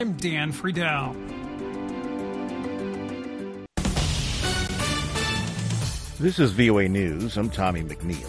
I'm Dan Friedel. This is VOA News. I'm Tommy McNeil.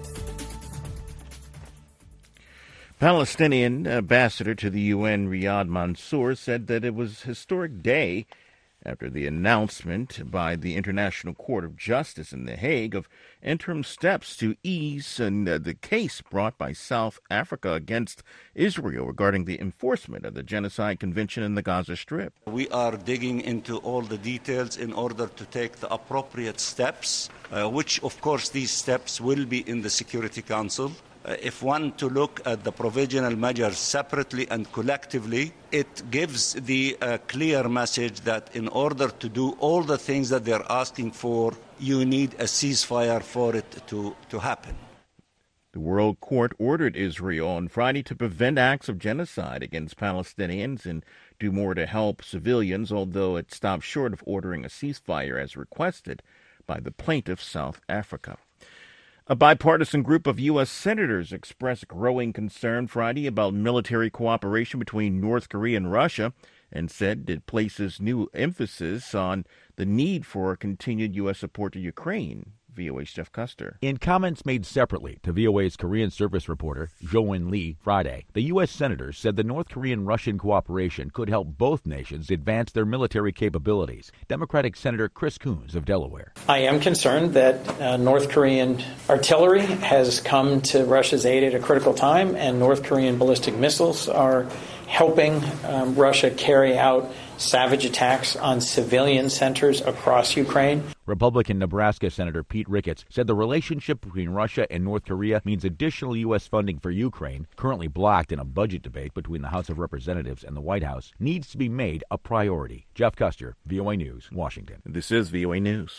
Palestinian ambassador to the UN, Riyad Mansour, said that it was a historic day after the announcement by the International Court of Justice in The Hague of interim steps to ease the case brought by South Africa against Israel regarding the enforcement of the Genocide Convention in the Gaza Strip. We are digging into all the details in order to take the appropriate steps, which, of course, these steps will be in the Security Council. If one to look at the provisional measures separately and collectively, it gives the clear message that in order to do all the things that they're asking for, you need a ceasefire for it to happen. The World Court ordered Israel on Friday to prevent acts of genocide against Palestinians and do more to help civilians, although it stopped short of ordering a ceasefire as requested by the plaintiff, South Africa. A bipartisan group of U.S. senators expressed growing concern Friday about military cooperation between North Korea and Russia and said it places new emphasis on the need for continued U.S. support to Ukraine. VOA's Jeff Custer. In comments made separately to VOA's Korean service reporter, Jo-In Lee, Friday, the U.S. senators said the North Korean-Russian cooperation could help both nations advance their military capabilities. Democratic Senator Chris Coons of Delaware. I am concerned that North Korean artillery has come to Russia's aid at a critical time, and North Korean ballistic missiles are helping Russia carry out savage attacks on civilian centers across Ukraine. Republican Nebraska Senator Pete Ricketts said the relationship between Russia and North Korea means additional U.S. funding for Ukraine, currently blocked in a budget debate between the House of Representatives and the White House, needs to be made a priority. Jeff Custer, VOA News, Washington. This is VOA News.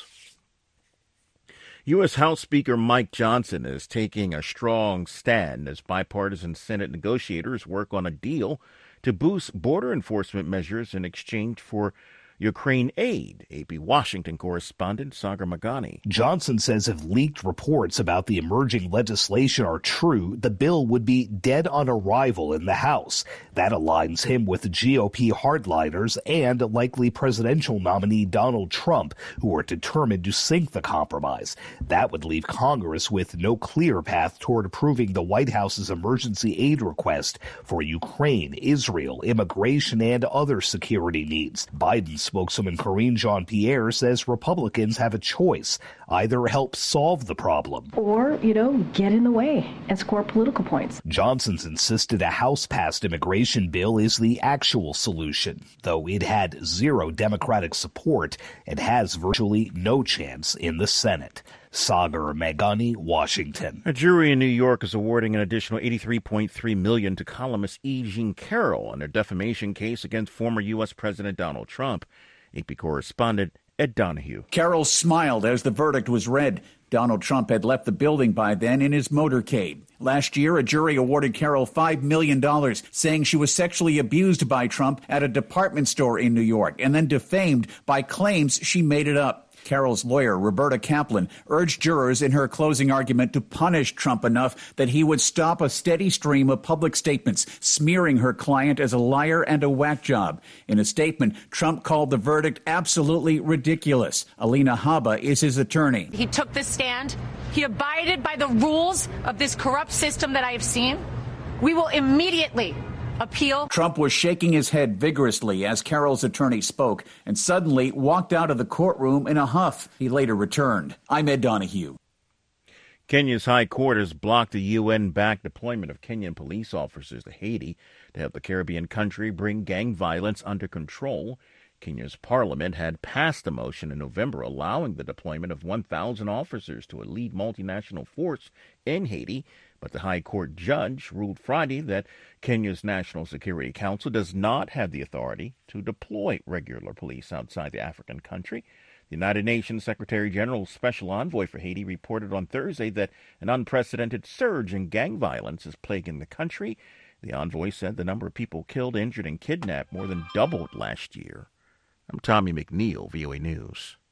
U.S. House Speaker Mike Johnson is taking a strong stand as bipartisan Senate negotiators work on a deal to boost border enforcement measures in exchange for Ukraine aid. AP Washington correspondent Sagar Magani. Johnson says if leaked reports about the emerging legislation are true, the bill would be dead on arrival in the House. That aligns him with the GOP hardliners and likely presidential nominee Donald Trump, who are determined to sink the compromise. That would leave Congress with no clear path toward approving the White House's emergency aid request for Ukraine, Israel, immigration, and other security needs. Biden's spokeswoman Karine Jean-Pierre says Republicans have a choice. Either help solve the problem or, get in the way and score political points. Johnson's insisted a House-passed immigration bill is the actual solution, though it had zero Democratic support and has virtually no chance in the Senate. Sagar Magani, Washington. A jury in New York is awarding an additional $83.3 million to columnist E. Jean Carroll in a defamation case against former U.S. President Donald Trump. AP correspondent Ed Donahue. Carroll smiled as the verdict was read. Donald Trump had left the building by then in his motorcade. Last year, a jury awarded Carroll $5 million, saying she was sexually abused by Trump at a department store in New York and then defamed by claims she made it up. Carroll's lawyer, Roberta Kaplan, urged jurors in her closing argument to punish Trump enough that he would stop a steady stream of public statements smearing her client as a liar and a whack job. In a statement, Trump called the verdict absolutely ridiculous. Alina Habba is his attorney. He took the stand. He abided by the rules of this corrupt system that I have seen. We will immediately appeal. Trump was shaking his head vigorously as Carroll's attorney spoke and suddenly walked out of the courtroom in a huff. He later returned. I'm Ed Donahue. Kenya's High Court has blocked the UN-backed deployment of Kenyan police officers to Haiti to help the Caribbean country bring gang violence under control. Kenya's parliament had passed a motion in November allowing the deployment of 1,000 officers to a lead multinational force in Haiti, but the High Court judge ruled Friday that Kenya's National Security Council does not have the authority to deploy regular police outside the African country. The United Nations Secretary General's Special Envoy for Haiti reported on Thursday that an unprecedented surge in gang violence is plaguing the country. The envoy said the number of people killed, injured, and kidnapped more than doubled last year. I'm Tommy McNeil, VOA News.